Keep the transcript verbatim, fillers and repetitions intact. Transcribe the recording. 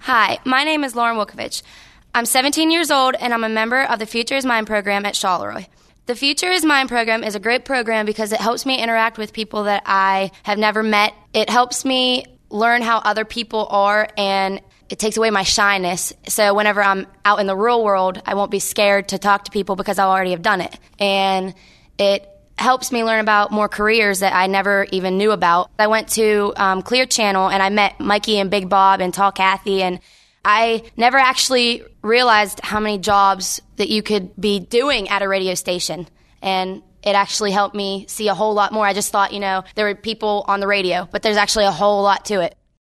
Hi, my name is Lauren Wilkovich. I'm seventeen years old, and I'm a member of the Future is Mine program at Charleroi. The Future is Mine program is a great program because it helps me interact with people that I have never met. It helps me learn how other people are, and it takes away my shyness. So whenever I'm out in the real world, I won't be scared to talk to people because I already have done it. And it helps me learn about more careers that I never even knew about. I went to um, Clear Channel, and I met Mikey and Big Bob and Tall Kathy, and I never actually realized how many jobs that you could be doing at a radio station. And it actually helped me see a whole lot more. I just thought, you know, there were people on the radio, but there's actually a whole lot to it.